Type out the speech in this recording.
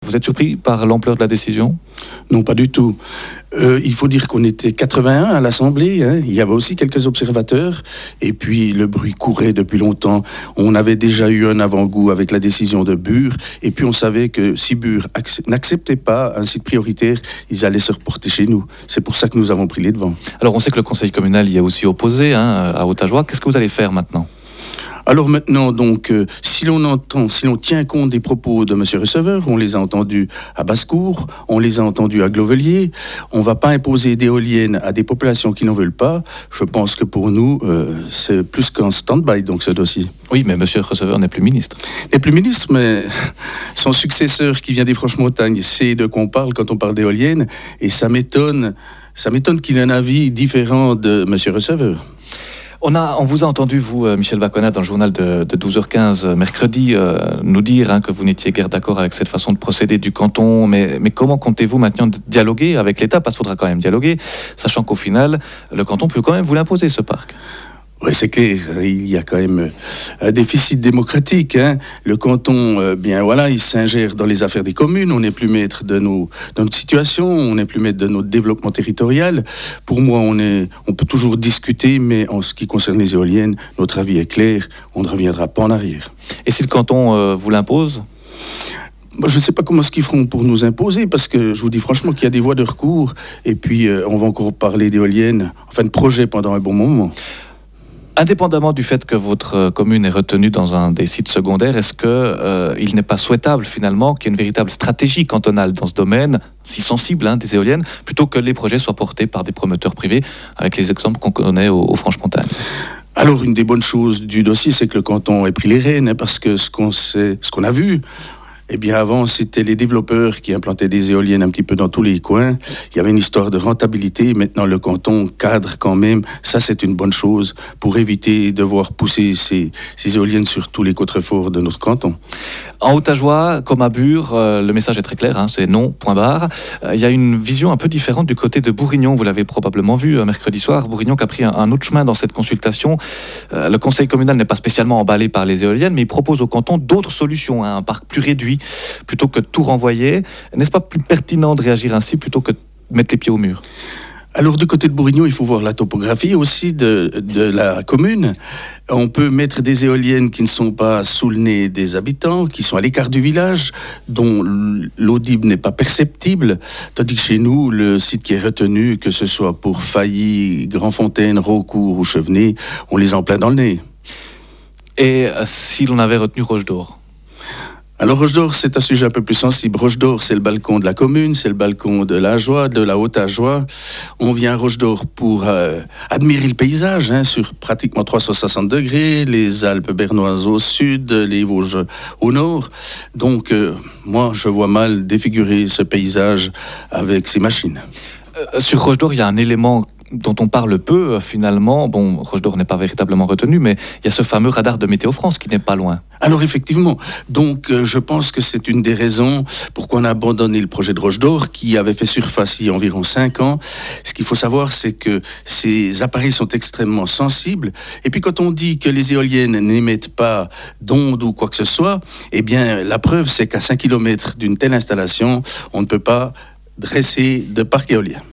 Vous êtes surpris par l'ampleur de la décision ? Non, pas du tout. Il faut dire qu'on était 81 à l'Assemblée. Il y avait aussi quelques observateurs. Et puis, le bruit courait depuis longtemps. On avait déjà eu un avant-goût avec la décision de Bure. Et puis, on savait que si Bure n'acceptait pas un site prioritaire, ils allaient se reporter chez nous. C'est pour ça que nous avons pris les devants. Alors, on sait que le conseil communal y est aussi opposé, à Haute-Ajoie. Qu'est-ce que vous allez faire maintenant ? Alors maintenant, donc, si l'on tient compte des propos de M. Receveur, on les a entendus à Basse-Cour, on les a entendus à Glovelier, on ne va pas imposer d'éoliennes à des populations qui n'en veulent pas. Je pense que pour nous, c'est plus qu'un stand-by, donc, ce dossier. Oui, mais M. Receveur n'est plus ministre. N'est plus ministre, mais son successeur qui vient des Franches-Montagnes sait de quoi on parle quand on parle d'éoliennes, et ça m'étonne qu'il ait un avis différent de M. Receveur. On vous a entendu, vous, Michel Bacquanat, dans le journal de 12h15 mercredi, nous dire que vous n'étiez guère d'accord avec cette façon de procéder du canton. Mais comment comptez-vous maintenant dialoguer avec l'État ? Parce qu'il faudra quand même dialoguer, sachant qu'au final, le canton peut quand même vous l'imposer, ce parc. Oui, c'est clair, il y a quand même un déficit démocratique. Le canton, il s'ingère dans les affaires des communes, on n'est plus maître de notre situation, on n'est plus maître de notre développement territorial. Pour moi, on peut toujours discuter, mais en ce qui concerne les éoliennes, notre avis est clair, on ne reviendra pas en arrière. Et si le canton vous l'impose ? Je ne sais pas comment ce qu'ils feront pour nous imposer, parce que je vous dis franchement qu'il y a des voies de recours, et puis on va encore parler d'éoliennes, enfin de projets pendant un bon moment. Indépendamment du fait que votre commune est retenue dans un des sites secondaires, est-ce qu'il n'est pas souhaitable finalement qu'il y ait une véritable stratégie cantonale dans ce domaine, si sensible des éoliennes, plutôt que les projets soient portés par des promoteurs privés, avec les exemples qu'on connaît aux Franches-Montagnes ? Alors, une des bonnes choses du dossier, c'est que le canton ait pris les rênes, parce que ce qu'on a vu, avant, c'était les développeurs qui implantaient des éoliennes un petit peu dans tous les coins. Il y avait une histoire de rentabilité. Maintenant, le canton cadre quand même. Ça, c'est une bonne chose pour éviter de voir pousser ces éoliennes sur tous les contreforts de notre canton. En Haute-Ajoie, comme à Bure, le message est très clair, c'est non, point barre. Il y a une vision un peu différente du côté de Bourignon. Vous l'avez probablement vu mercredi soir. Bourignon qui a pris un autre chemin dans cette consultation. Le conseil communal n'est pas spécialement emballé par les éoliennes, mais il propose au canton d'autres solutions, un parc plus réduit, plutôt que de tout renvoyer. N'est-ce pas plus pertinent de réagir ainsi plutôt que de mettre les pieds au mur ? Alors, du côté de Bourignon, il faut voir la topographie aussi de la commune. On peut mettre des éoliennes qui ne sont pas sous le nez des habitants, qui sont à l'écart du village, dont l'audible n'est pas perceptible. Tandis que chez nous, le site qui est retenu, que ce soit pour Failly, Grandfontaine, Raucourt ou Chevenay, on les en plein dans le nez. Et si l'on avait retenu Roche d'Or ? Alors Roche-d'Or, c'est un sujet un peu plus sensible. Roche-d'Or, c'est le balcon de la commune, c'est le balcon de l'Ajoie, de la Haute-Ajoie. On vient à Roche-d'Or pour admirer le paysage, sur pratiquement 360 degrés, les Alpes bernoises au sud, les Vosges au nord. Donc, moi, je vois mal défigurer ce paysage avec ces machines. Sur Roche-d'Or, il y a un élément dont on parle peu finalement. Bon, Roche d'Or n'est pas véritablement retenu, mais il y a ce fameux radar de Météo France qui n'est pas loin. Alors effectivement, donc je pense que c'est une des raisons pourquoi on a abandonné le projet de Roche d'Or qui avait fait surface il y a environ 5 ans. Ce qu'il faut savoir, c'est que ces appareils sont extrêmement sensibles. Et puis quand on dit que les éoliennes n'émettent pas d'ondes ou quoi que ce soit, eh bien la preuve c'est qu'à 5 km d'une telle installation, on ne peut pas dresser de parc éolien.